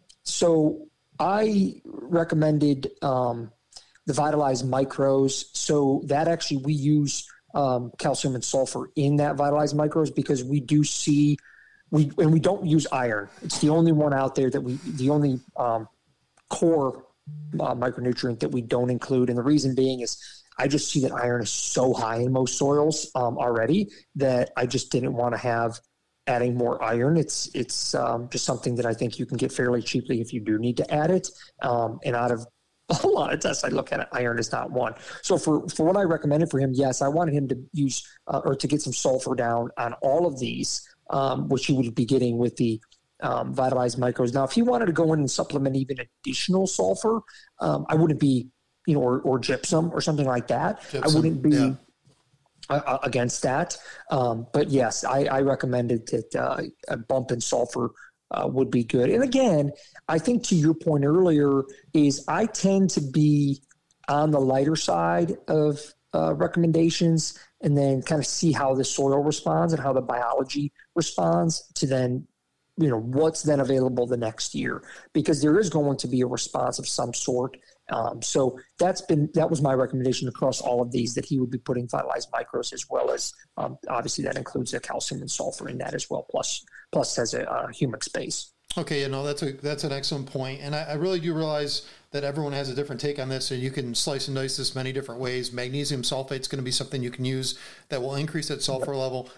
So I recommended the Vitalize Micros. So that actually we use calcium and sulfur in that Vitalize Micros because we do see, we don't use iron. It's the only one out there that the only core micronutrient that we don't include. And the reason being is I just see that iron is so high in most soils already that I just didn't want to have adding more iron. It's just something that I think you can get fairly cheaply if you do need to add it. And out of a lot of tests I look at it, iron is not one. So for what I recommended for him, yes, I wanted him to use or to get some sulfur down on all of these, which he would be getting with the Vitalized Micros. Now, if he wanted to go in and supplement even additional sulfur, I wouldn't be, or gypsum or something like that. Gypsum, I wouldn't be against that. But yes, I recommended that a bump in sulfur would be good. And again, I think to your point earlier is I tend to be on the lighter side of recommendations and then kind of see how the soil responds and how the biology responds to then, what's then available the next year, because there is going to be a response of some sort. So that was my recommendation across all of these, that he would be putting Vitalized Micros, as well as obviously that includes the calcium and sulfur in that as well, plus has a humic space. Okay, that's an excellent point. And I really do realize that everyone has a different take on this, and you can slice and dice this many different ways. Magnesium sulfate is going to be something you can use that will increase that sulfur level.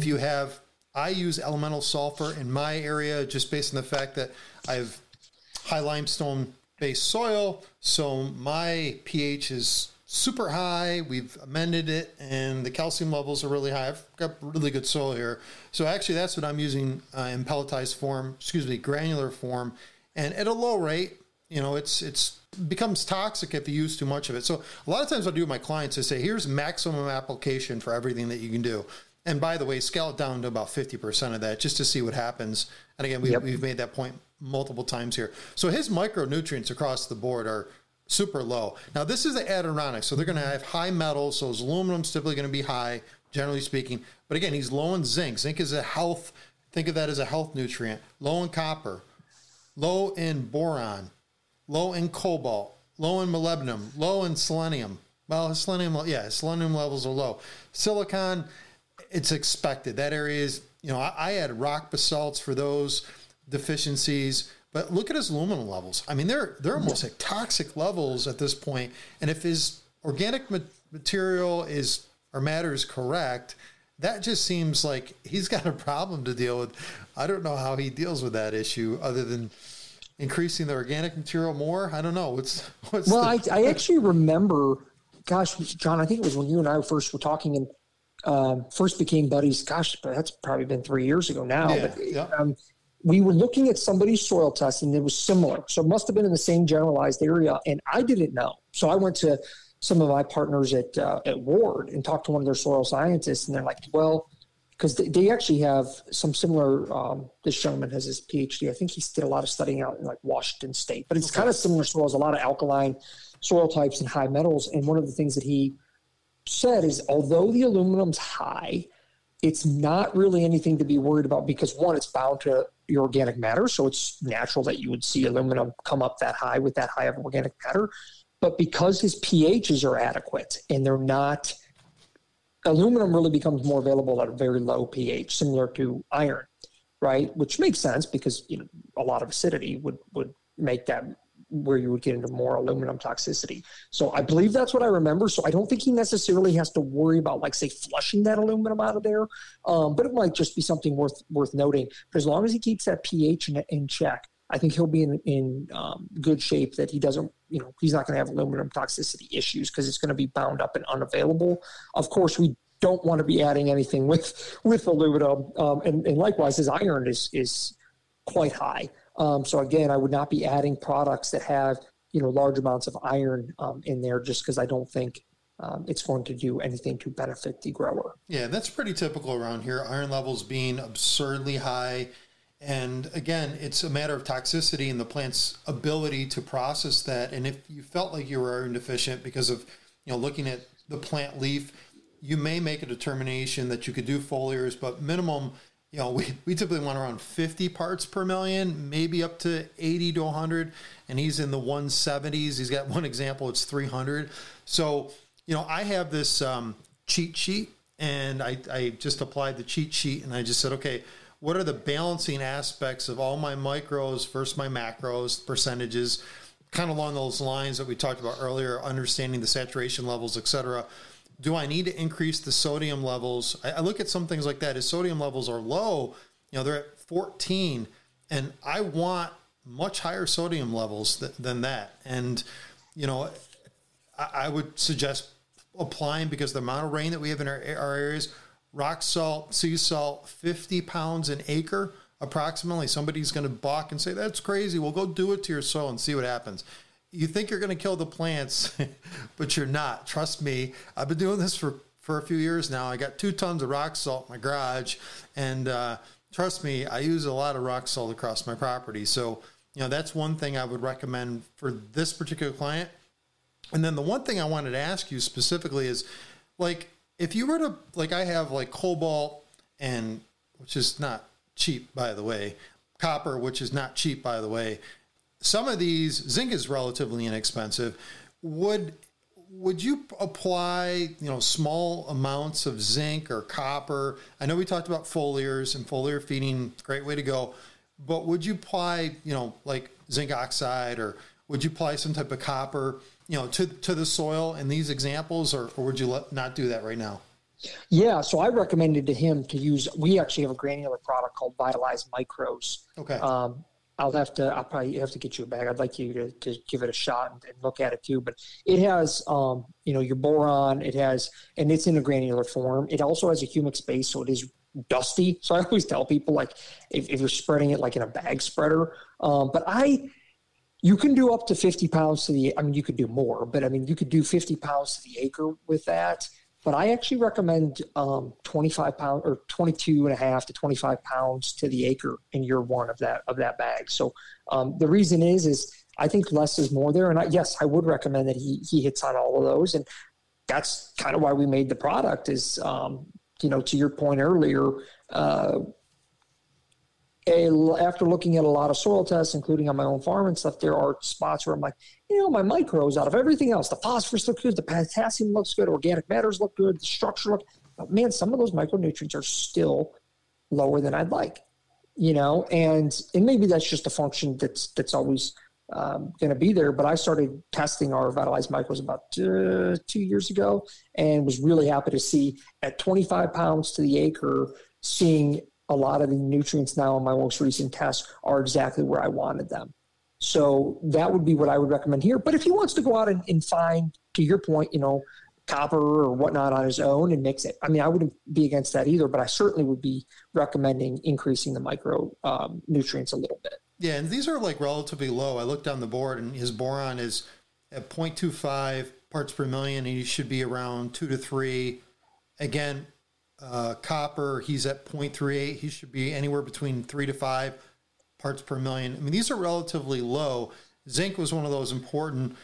I use elemental sulfur in my area just based on the fact that I have high limestone based soil, so my pH is super high. We've amended it, and the calcium levels are really high. I've got really good soil here. So actually that's what I'm using in pelletized form, granular form, and at a low rate. It's becomes toxic if you use too much of it. So a lot of times I'll do with my clients is say, here's maximum application for everything that you can do. And by the way, scale it down to about 50% of that just to see what happens. And again, we've made that point multiple times here. So his micronutrients across the board are super low. Now, this is the Adirondack, so they're going to have high metals. So his aluminum's typically going to be high, generally speaking. But again, he's low in zinc. Zinc is think of that as a health nutrient. Low in copper, low in boron, low in cobalt, low in molybdenum, low in selenium. Well, his selenium levels are low. Silicon, it's expected. That area is, I add rock basalts for those deficiencies, but look at his aluminum levels. I mean, they're almost like toxic levels at this point. And if his organic material matter is correct, that just seems like he's got a problem to deal with. I don't know how he deals with that issue other than increasing the organic material more. I don't know. I actually remember, gosh, John, I think it was when you and I first were talking and first became buddies. Gosh, but that's probably been 3 years ago now. We were looking at somebody's soil test and it was similar. So it must have been in the same generalized area. And I didn't know. So I went to some of my partners at Ward and talked to one of their soil scientists. And they're like, well, because they actually have some similar, this gentleman has his PhD. I think he did a lot of studying out in like Washington State, but it's kind of similar soils, a lot of alkaline soil types and high metals. And one of the things that he said is, although the aluminum's high, it's not really anything to be worried about because, one, it's bound to your organic matter, so it's natural that you would see aluminum come up that high with that high of organic matter. But because his pHs are adequate and they're not, aluminum really becomes more available at a very low pH, similar to iron, right? Which makes sense because a lot of acidity would make that where you would get into more aluminum toxicity. So I believe that's what I remember. So I don't think he necessarily has to worry about, like, say, flushing that aluminum out of there. But it might just be something worth noting. But as long as he keeps that pH in check, I think he'll be in good shape that he doesn't, he's not going to have aluminum toxicity issues because it's going to be bound up and unavailable. Of course, we don't want to be adding anything with aluminum. And likewise, his iron is quite high. So again, I would not be adding products that have, large amounts of iron in there just because I don't think it's going to do anything to benefit the grower. Yeah, that's pretty typical around here. Iron levels being absurdly high. And again, it's a matter of toxicity and the plant's ability to process that. And if you felt like you were iron deficient because of, looking at the plant leaf, you may make a determination that you could do foliars, but minimum, we typically want around 50 parts per million, maybe up to 80 to 100, and he's in the 170s. He's got one example, it's 300. So, I have this cheat sheet, and I just applied the cheat sheet, and I just said, okay, what are the balancing aspects of all my micros versus my macros, percentages, kind of along those lines that we talked about earlier, understanding the saturation levels, et cetera. Do I need to increase the sodium levels? I look at some things like that. As sodium levels are low, they're at 14, and I want much higher sodium levels than that. And, I would suggest applying, because the amount of rain that we have in our areas, rock salt, sea salt, 50 pounds an acre, approximately. Somebody's going to balk and say, that's crazy. Well, go do it to your soil and see what happens. You think you're going to kill the plants, but you're not. Trust me. I've been doing this for a few years now. I got 2 tons of rock salt in my garage, and trust me, I use a lot of rock salt across my property. So, that's one thing I would recommend for this particular client. And then the one thing I wanted to ask you specifically is, like, if you were to, like, I have like cobalt, and which is not cheap, by the way, copper, which is not cheap, by the way. Some of these, zinc is relatively inexpensive. Would you apply, small amounts of zinc or copper? I know we talked about foliars and foliar feeding, great way to go. But would you apply, like zinc oxide, or would you apply some type of copper, to the soil in these examples, or would you not do that right now? Yeah, so I recommended to him to use, we actually have a granular product called Vitalize Micros. Okay. I'll probably have to get you a bag. I'd like you to give it a shot and look at it too. But it has, your boron, and it's in a granular form. It also has a humic base, so it is dusty. So I always tell people, like, if you're spreading it like in a bag spreader, you can do up to 50 pounds you could do more, but you could do 50 pounds to the acre with that. But I actually recommend 25 pounds or 22.5 to 25 pounds to the acre in year one of that bag. So the reason is I think less is more there. And I would recommend that he hits on all of those. And that's kind of why we made the product is, to your point earlier, after looking at a lot of soil tests, including on my own farm and stuff, there are spots where I'm like, my micros, out of everything else, the phosphorus looks good, the potassium looks good, organic matters look good, the structure looks, but man, some of those micronutrients are still lower than I'd like, and maybe that's just a function that's always going to be there. But I started testing our Vitalize Micros about 2 years ago, and was really happy to see at 25 pounds to the acre, seeing a lot of the nutrients now in my most recent tests are exactly where I wanted them. So that would be what I would recommend here. But if he wants to go out and find, to your point, copper or whatnot on his own and mix it, I wouldn't be against that either, but I certainly would be recommending increasing the micro nutrients a little bit. Yeah, and these are like relatively low. I looked on the board, and his boron is at 0.25 parts per million, and he should be around 2 to 3. Again, copper, he's at 0.38. He should be anywhere between 3 to 5 parts per million. These are relatively low. Zinc was one of those important,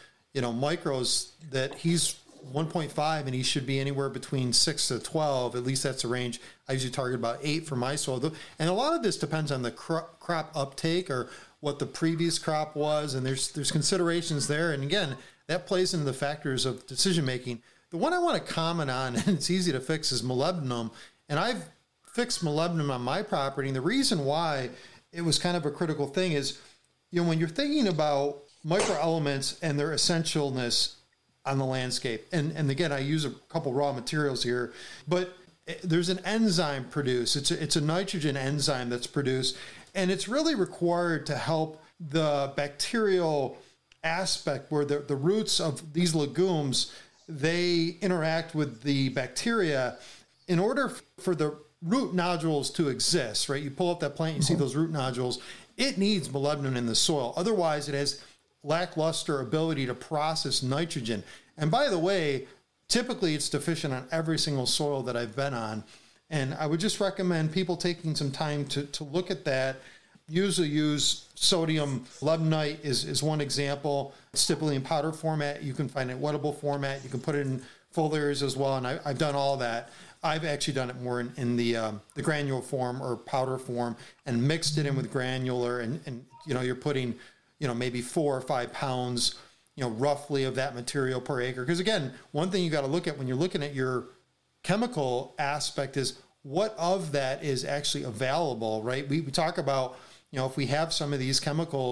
micros that he's 1.5, and he should be anywhere between 6 to 12. At least that's the range. I usually target about 8 for my soil. And a lot of this depends on the crop uptake or what the previous crop was. And there's considerations there. And again, that plays into the factors of decision making. The one I want to comment on, and it's easy to fix, is molybdenum. And I've fixed molybdenum on my property. And the reason why it was kind of a critical thing is, when you're thinking about microelements and their essentialness on the landscape, and again, I use a couple raw materials here, but there's an enzyme produced. It's a nitrogen enzyme that's produced, and it's really required to help the bacterial aspect where the roots of these legumes, they interact with the bacteria in order for the root nodules to exist, right? You pull up that plant, you see those root nodules. It needs molybdenum in the soil. Otherwise, it has lackluster ability to process nitrogen. And by the way, typically it's deficient on every single soil that I've been on. And I would just recommend people taking some time to look at that. Usually use sodium molybdenite is one example. It's typically in powder format. You can find it in wettable format. You can put it in foliars as well. And I've done all that. I've actually done it more in the granule form or powder form and mixed it in with granular. And you're putting, maybe 4 or 5 pounds, roughly of that material per acre. Because again, one thing you got to look at when you're looking at your chemical aspect is what of that is actually available, right? We talk about, if we have some of these chemicals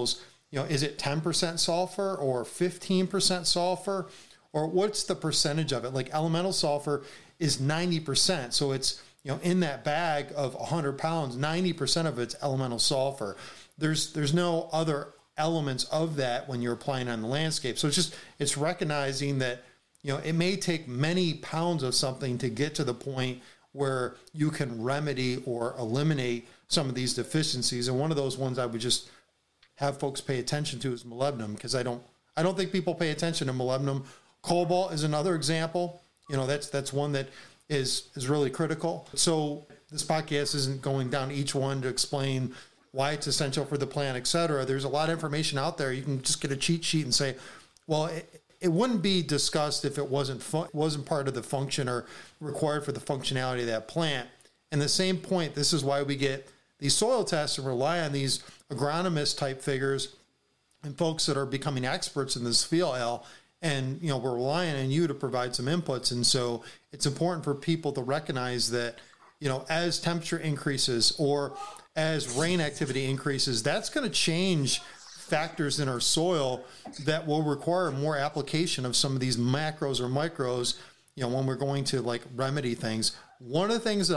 is it 10% sulfur or 15% sulfur, or what's the percentage of it? Like elemental sulfur is 90%. So it's, in that bag of 100 pounds, 90% of it's elemental sulfur. There's no other elements of that when you're applying on the landscape. So it's recognizing that, it may take many pounds of something to get to the point where you can remedy or eliminate some of these deficiencies. And one of those ones I would just have folks pay attention to is molybdenum, because I don't think people pay attention to molybdenum. Cobalt is another example. That's one that is really critical. So this podcast isn't going down each one to explain why it's essential for the plant, et cetera. There's a lot of information out there. You can just get a cheat sheet and say, well, it wouldn't be discussed if it wasn't part of the function or required for the functionality of that plant. And the same point, this is why we get these soil tests and rely on these agronomist type figures and folks that are becoming experts in this field, Al. And, we're relying on you to provide some inputs. And so it's important for people to recognize that, as temperature increases or as rain activity increases, that's going to change factors in our soil that will require more application of some of these macros or micros, when we're going to like remedy things. One of the things that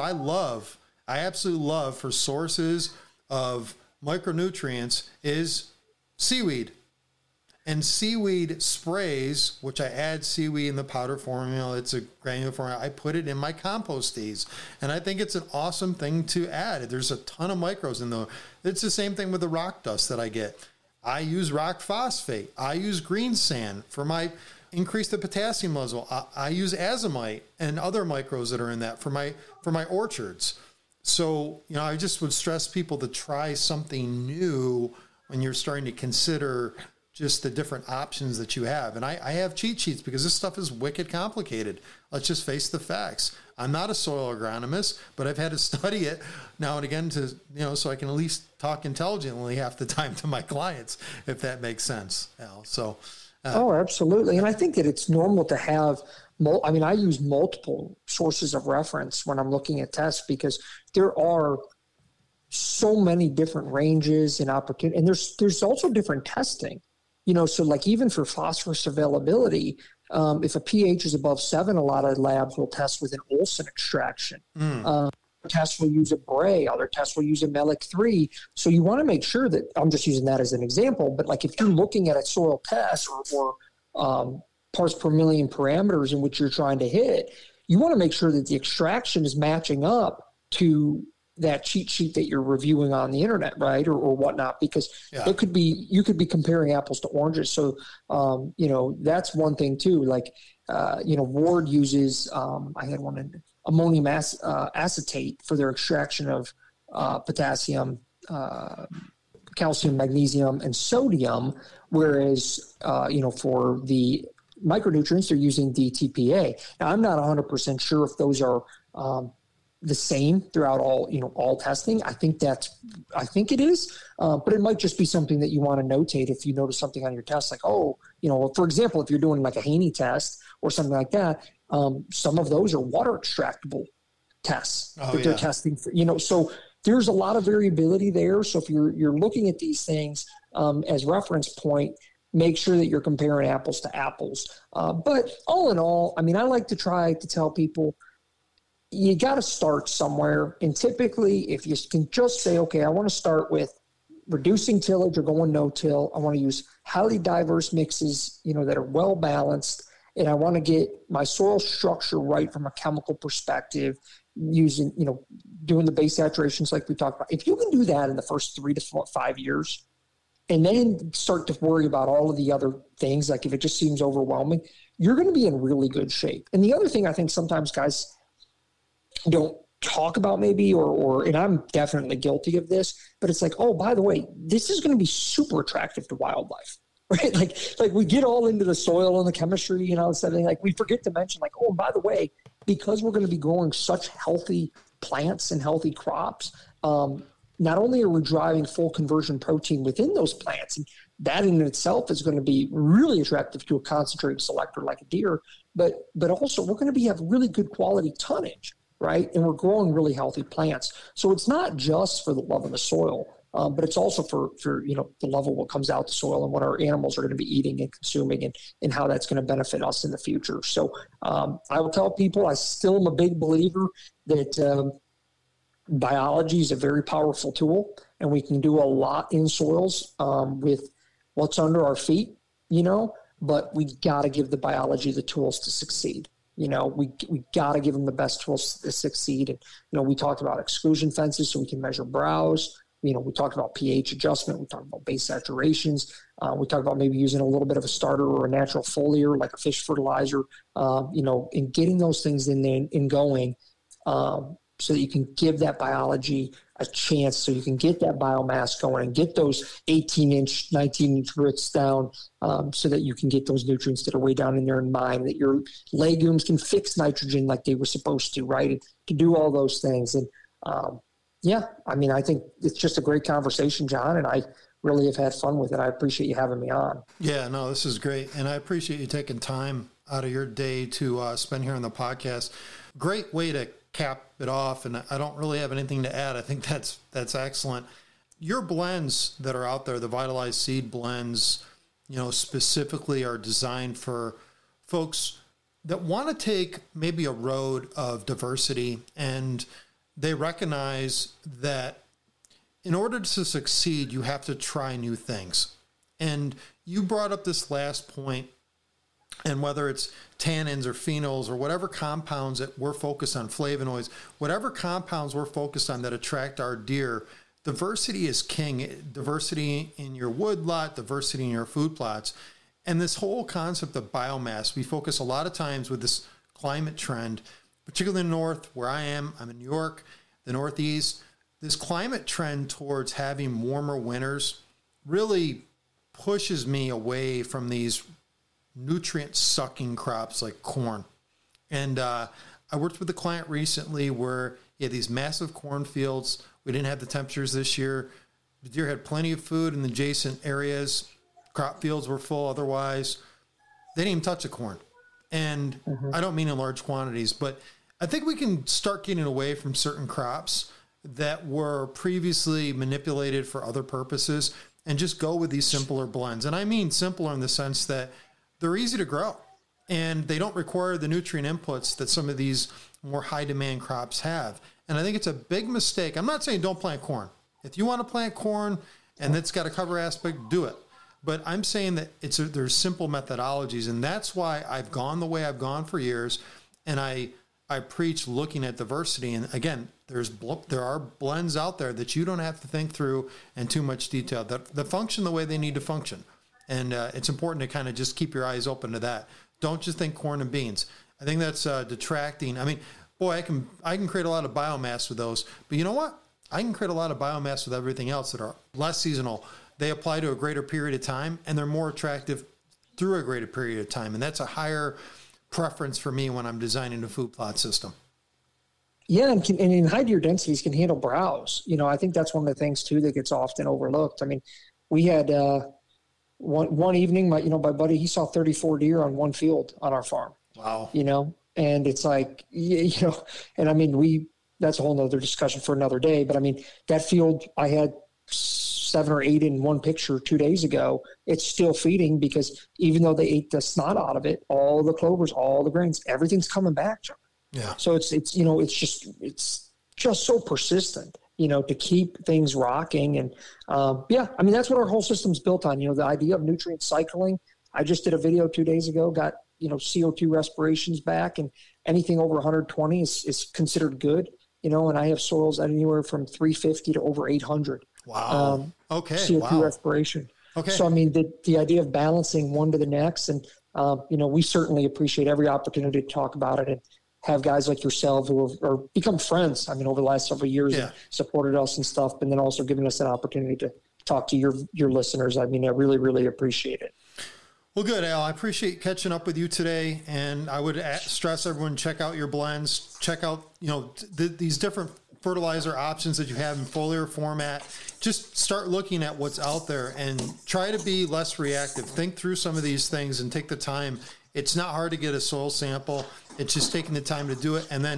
I absolutely love for sources of micronutrients is seaweed. And seaweed sprays, which I add seaweed in the powder formula, it's a granular formula, I put it in my compost teas. And I think it's an awesome thing to add. There's a ton of micros in there. It's the same thing with the rock dust that I get. I use rock phosphate. I use green sand for my increase the potassium level. I use azomite and other micros that are in that for my orchards. So, I just would stress people to try something new when you're starting to consider just the different options that you have. And I have cheat sheets because this stuff is wicked complicated. Let's just face the facts. I'm not a soil agronomist, but I've had to study it now and again to, so I can at least talk intelligently half the time to my clients, if that makes sense, Al. So, oh, absolutely. And I think that it's normal to have, I use multiple sources of reference when I'm looking at tests, because there are so many different ranges and opportunity. And there's also different testing, so like even for phosphorus availability, if a pH is above 7, a lot of labs will test with an Olsen extraction. Tests will use a Bray, other tests will use a Melic 3. So you want to make sure that, I'm just using that as an example, but like if you're looking at a soil test or parts per million parameters in which you're trying to hit, you want to make sure that the extraction is matching up to that cheat sheet that you're reviewing on the internet, right? Or whatnot, because you could be comparing apples to oranges. So, that's one thing too. Like, Ward uses, I had one in ammonium acetate for their extraction of potassium, calcium, magnesium, and sodium. Whereas, for the micronutrients, they're using DTPA. Now, I'm not 100% sure if those are, the same throughout all testing. I think it is, but it might just be something that you want to notate if you notice something on your test, like, for example, if you're doing like a Haney test or something like that, some of those are water extractable tests they're testing for, so there's a lot of variability there. So if you're looking at these things as reference point, make sure that you're comparing apples to apples. But all in all, I like to try to tell people, you got to start somewhere. And typically, if you can just say, okay, I want to start with reducing tillage or going no-till. I want to use highly diverse mixes, that are well balanced. And I want to get my soil structure right from a chemical perspective, using, doing the base saturations like we talked about. If you can do that in the first 3 to 5 years, and then start to worry about all of the other things, like if it just seems overwhelming, you're going to be in really good shape. And the other thing I think sometimes guys don't talk about maybe, or and I'm definitely guilty of this, but it's like, oh, by the way, this is going to be super attractive to wildlife, right? Like we get all into the soil and the chemistry and all this stuff, and like we forget to mention, like, oh, by the way, because we're going to be growing such healthy plants and healthy crops, not only are we driving full conversion protein within those plants, and that in itself is going to be really attractive to a concentrated selector like a deer, but also we're going to have really good quality tonnage, right? And we're growing really healthy plants. So it's not just for the love of the soil. but it's also for the level what comes out the soil and what our animals are going to be eating and consuming, and how that's going to benefit us in the future. So I will tell people I still am a big believer that biology is a very powerful tool, and we can do a lot in soils with what's under our feet, but we got to give the biology the tools to succeed. We got to give them the best tools to succeed. And, we talked about exclusion fences so we can measure browse. We talked about pH adjustment. We talked about base saturations. We talked about maybe using a little bit of a starter or a natural foliar like a fish fertilizer, and getting those things in going so that you can give that biology a chance, so you can get that biomass going and get those 18-inch, 19-inch roots down, so that you can get those nutrients that are way down in there in mine, that your legumes can fix nitrogen like they were supposed to, right? And to do all those things. And I think it's just a great conversation, John, and I really have had fun with it. I appreciate you having me on. Yeah, no, this is great. And I appreciate you taking time out of your day to spend here on the podcast. Great way to cap it off, and I don't really have anything to add. I think that's excellent. Your blends that are out there, the Vitalized Seed blends, specifically are designed for folks that want to take maybe a road of diversity, and they recognize that in order to succeed, you have to try new things. And you brought up this last point, and whether it's tannins or phenols or whatever compounds that we're focused on, flavonoids, whatever compounds we're focused on that attract our deer, diversity is king. Diversity in your wood lot, diversity in your food plots. And this whole concept of biomass, we focus a lot of times with this climate trend, particularly in the north where I'm in New York, the Northeast. This climate trend towards having warmer winters really pushes me away from these nutrient-sucking crops like corn. And I worked with a client recently where he had these massive cornfields. We didn't have the temperatures this year. The deer had plenty of food in the adjacent areas. Crop fields were full otherwise. They didn't even touch the corn. And I don't mean in large quantities, but I think we can start getting away from certain crops that were previously manipulated for other purposes and just go with these simpler blends. And I mean simpler in the sense that they're easy to grow and they don't require the nutrient inputs that some of these more high demand crops have. And I think it's a big mistake. I'm not saying don't plant corn. If you want to plant corn and it's got a cover aspect, do it. But I'm saying that there's simple methodologies, and that's why I've gone the way I've gone for years. And I preach looking at diversity. And again, there are blends out there that you don't have to think through in too much detail that function the way they need to function. And it's important to kind of just keep your eyes open to that. Don't just think corn and beans. I think that's detracting. I mean, boy, I can create a lot of biomass with those. But you know what? I can create a lot of biomass with everything else that are less seasonal. They apply to a greater period of time, and they're more attractive through a greater period of time. And that's a higher preference for me when I'm designing a food plot system. Yeah, and in high deer densities can handle browse. I think that's one of the things, too, that gets often overlooked. I mean, we had one evening, my buddy, he saw 34 deer on one field on our farm. Wow. And it's like, and I mean, that's a whole nother discussion for another day. But I mean, that field, I had 7 or 8 in one picture 2 days ago. It's still feeding because even though they ate the snot out of it, all the clovers, all the grains, everything's coming back, John. Yeah. So it's just so persistent, to keep things rocking. And I mean, that's what our whole system's built on, the idea of nutrient cycling. I just did a video 2 days ago, got, CO2 respirations back, and anything over 120 is considered good, and I have soils anywhere from 350 to over 800. Wow. Okay. CO2 respiration. Okay. So, I mean, the idea of balancing one to the next, and, we certainly appreciate every opportunity to talk about it and have guys like yourself who have become friends, I mean, over the last several years, and supported us and stuff, and then also giving us an opportunity to talk to your listeners. I mean, I really, really appreciate it. Well, good, Al. I appreciate catching up with you today, and I would stress everyone, check out your blends, check out, these different fertilizer options that you have in foliar format. Just start looking at what's out there and try to be less reactive. Think through some of these things and take the time. It's not hard to get a soil sample. It's just taking the time to do it. And then,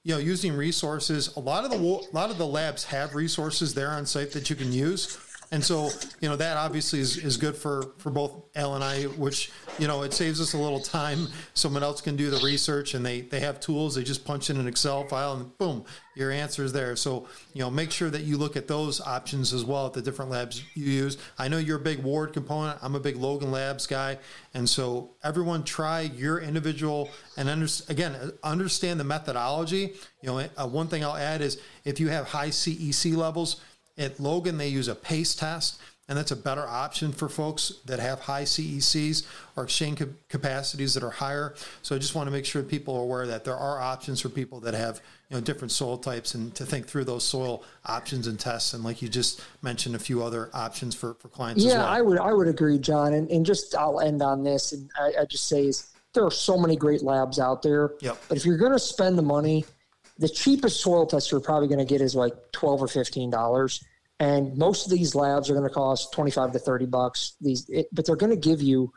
using resources. A lot of the labs have resources there on site that you can use. And so, that obviously is good for both Al and I, which, it saves us a little time. Someone else can do the research, and they have tools. They just punch in an Excel file and boom, your answer is there. So, make sure that you look at those options as well at the different labs you use. I know you're a big Ward component. I'm a big Logan Labs guy. And so everyone try your individual and understand the methodology. One thing I'll add is if you have high CEC levels, at Logan, they use a PACE test, and that's a better option for folks that have high CECs or exchange capacities that are higher. So I just want to make sure people are aware that there are options for people that have different soil types, and to think through those soil options and tests. And like you just mentioned, a few other options for clients as well. Yeah, I would agree, John. And just I'll end on this, and I just say is there are so many great labs out there. Yep. But if you're going to spend the money, the cheapest soil test you're probably going to get is like $12 or $15. And most of these labs are going to cost $25 to $30. But they're going to give you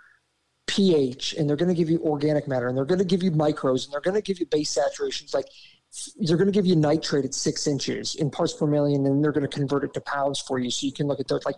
pH, and they're going to give you organic matter, and they're going to give you micros, and they're going to give you base saturations. Like they're going to give you nitrate at 6 inches in parts per million, and they're going to convert it to pounds for you, so you can look at those. Like,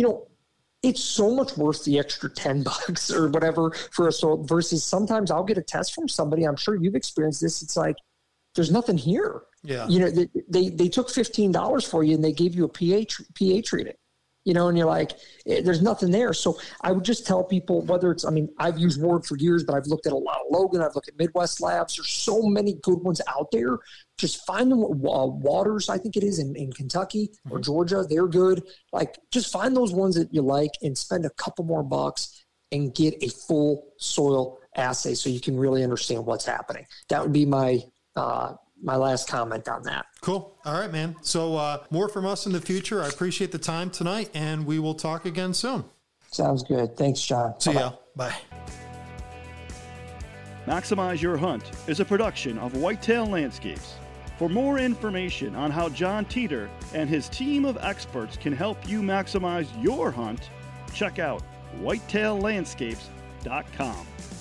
it's so much worth the extra $10 or whatever for a soil versus sometimes I'll get a test from somebody. I'm sure you've experienced this. It's like, there's nothing here. Yeah. They took $15 for you and they gave you a pH reading, and you're like, there's nothing there. So I would just tell people, whether it's, I've used Ward for years, but I've looked at a lot of Logan. I've looked at Midwest Labs. There's so many good ones out there. Just find them. Waters, I think it is in Kentucky or Georgia. They're good. Like, just find those ones that you like and spend a couple more bucks and get a full soil assay so you can really understand what's happening. That would be my last comment on that. Cool. All right, man. So more from us in the future. I appreciate the time tonight, and we will talk again soon. Sounds good. Thanks, John. See ya. Bye. Maximize Your Hunt is a production of Whitetail Landscapes. For more information on how John Teeter and his team of experts can help you maximize your hunt, check out whitetaillandscapes.com.